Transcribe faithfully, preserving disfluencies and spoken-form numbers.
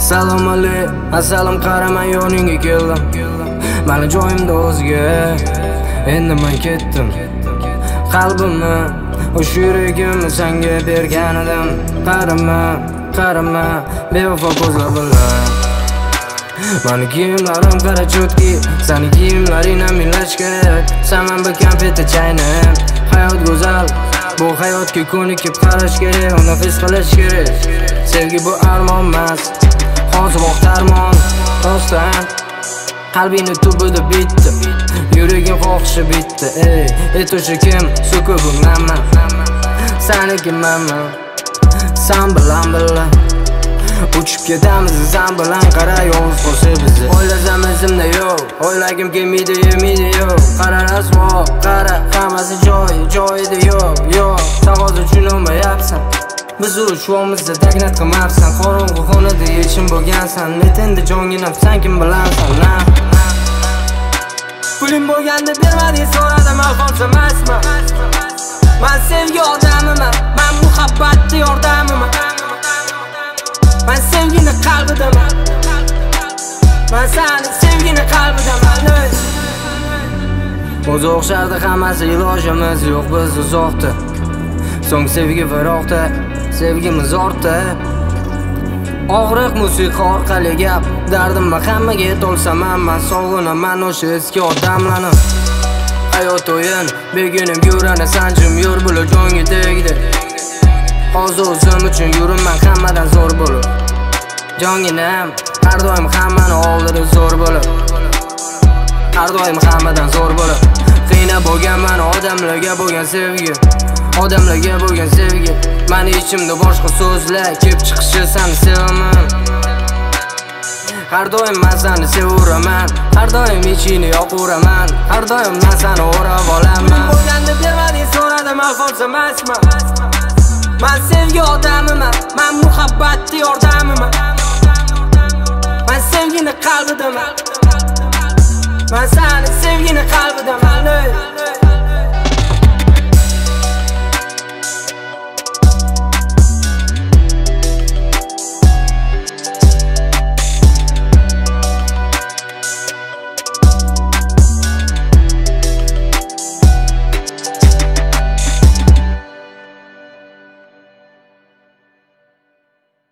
Salom alaykum, assalom qaraman yoningga keldim. Mani joyimda o'zga, endi men ketdim. Qalbimni, o'sha yuragimni senga bergan edim. Qarama, qarama, bevafo ko'zlar bilan. Mani kiyimlarim qara chotki, seni kiyimlaring ham minlash kerak. Sen men bir konfetda chaynab, hayot go'zal. Bu hayotga ko'nikib qarash kerak, uni his qilish kerak. Sevgi bu armon emas, hozir vaqt armon. Rostdan qalbingni tubida bitdi, yuraging xohishi bitdi. Ey, et o'sha kim, so'kib bunmanman. Seniki menman, sen bilan birga uchib ketamiz, sen bilan qara yolg'iz qolsa bizni. O'ylasam izimda yo'q, o'ylagim kelmaydi, yemiydi yo'q. Qara rasvo, qara, hammasi joyi, joyida yo'q, yo'q. Sen hozir tushunmayapsan, biz urushimizda tagnat qilmabsan. Qorong'u xonada yechim bo'lgansan, metenda jonginam, sen kim bilansan? Na pulim bo'lganda bermading, so'radim, alfonso emasman. Men sevgi odamiman, men muhabbatda yordamiman. Men sevgini qalbidaman, men seni sevgini qalbidaman. O'zi o'xshardi hammasi, ilojimiz yo'q, biz uzoqda. So'ng sevgi faroqda, sevgimiz ortda. Og'riq musiqa orqali gap, dardimni hammaga aytolsam, men sog'inaman o'sha eski odamlarni. Hayot o'yin, begunim yurani sanjim, yur bular jonga tegdi. Hozir o'zim uchun yuraman hammadan zo'r bo'lib. Jonginam har doim hammani oldida zo'r bo'lib. Har doim hammadan zo'r bo'lib. Qiyna bo'lganman odamlarga bo'lgan sevgi, odamlarga bo'lgan sevgi. Meni ichimda boshqa so'zlar kelib chiqishi, seni sevaman. Har doim men seni sevuraman, har doim ichingni yoquraman, har doim men seni o'rab olaman. Bo'lganda bermading, so'radim, alfonso emasman. Men sevgi odamiman, men